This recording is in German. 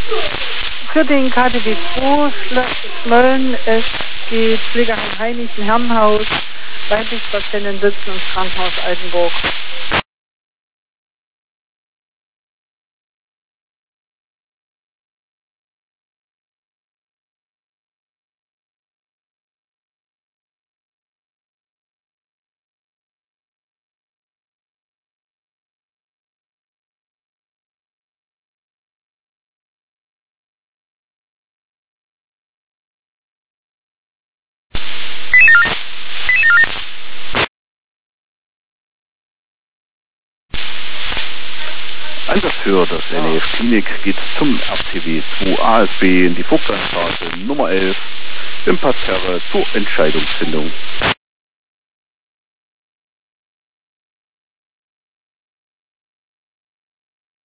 Für den KTW 2 Schmölln ist die Pflegeheim Heinichen Herrenhaus, weibliche Patienten sitzen im Krankenhaus Altenburg. Einsatz für das NEF Klinik geht zum RTW 2 ASB in die Vogtlandstraße Nummer 11 im Parterre zur Entscheidungsfindung.